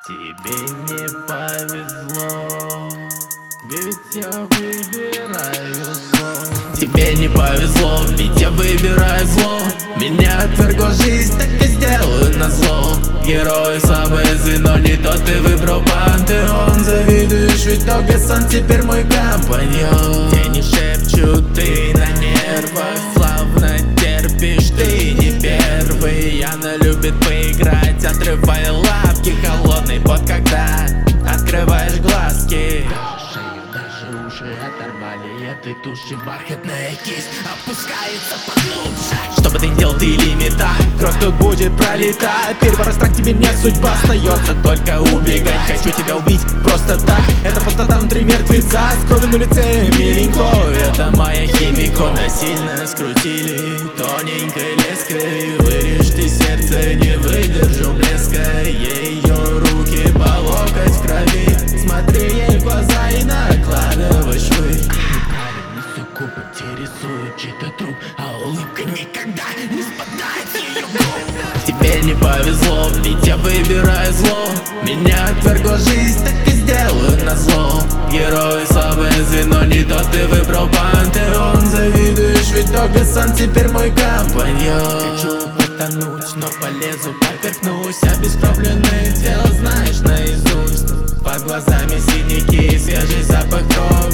Тебе не повезло, ведь я выбираю зло. Тебе не повезло, ведь я выбираю зло. Меня отвергла жизнь, так и сделаю назло. Герой слабое звено, не тот ты выбрал пантеон. Завидуешь, ведь Тогасан теперь мой компаньон. Тени шепчут, ты на нервах, славно терпишь, ты не первый. Яна любит поиграть, отрывая лапки, холодный пот, когда открываешь глазки. Шею даже уши оторвали этой туши, бархатная кисть опускается поглубже. Что бы ты ни делал, ты лимита, кровь тут будет пролетать. Первый раз так тебе не судьба, остается только убегать. Хочу тебя убить просто так, это пустота внутри мертвеца. С кровью на лице миленько, это моя химико. Насильно скрутили тоненькой леской, вырежь ты сердце, не выдержу блеска. Ее руки по локоть в крови, смотри ей в глаза и накладывай швы. Неправильно сугубо те рисует чей-то труп, а улыбка никогда не спадает с ее губ. Тебе не повезло, ведь я выбираю зло. Меня отвергла жизнь, так и сделаю назло. Герой слабое звено, не тот ты выбрал пантеон. Завидуешь, ведь Тогасан теперь мой компаньон. Хочу потонуть, но полезу, поперхнусь. Обескровленное тело знаешь наизусть. Под глазами синяки, свежий запах крови.